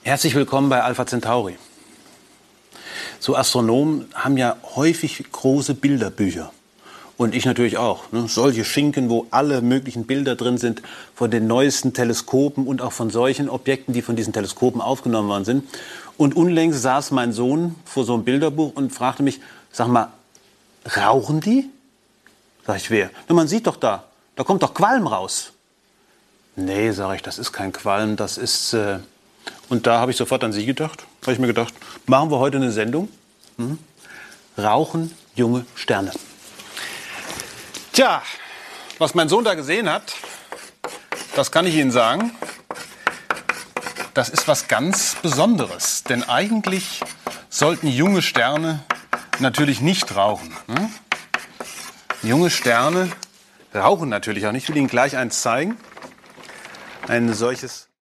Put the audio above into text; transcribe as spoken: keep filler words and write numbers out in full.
Herzlich willkommen bei Alpha Centauri. So Astronomen haben ja häufig große Bilderbücher. Und ich natürlich auch. Ne? Solche Schinken, wo alle möglichen Bilder drin sind von den neuesten Teleskopen und auch von solchen Objekten, die von diesen Teleskopen aufgenommen worden sind. Und unlängst saß mein Sohn vor so einem Bilderbuch und fragte mich, sag mal, rauchen die? Sag ich, wer? Na, man sieht doch da, da kommt doch Qualm raus. Nee, sage ich, das ist kein Qualm, das ist... Äh Und da habe ich sofort an Sie gedacht. Habe ich mir gedacht, machen wir heute eine Sendung. Hm? Rauchen junge Sterne. Tja, was mein Sohn da gesehen hat, das kann ich Ihnen sagen, das ist was ganz Besonderes. Denn eigentlich sollten junge Sterne natürlich nicht rauchen. Hm? Junge Sterne rauchen natürlich auch nicht. Ich will Ihnen gleich eins zeigen. Ein solches...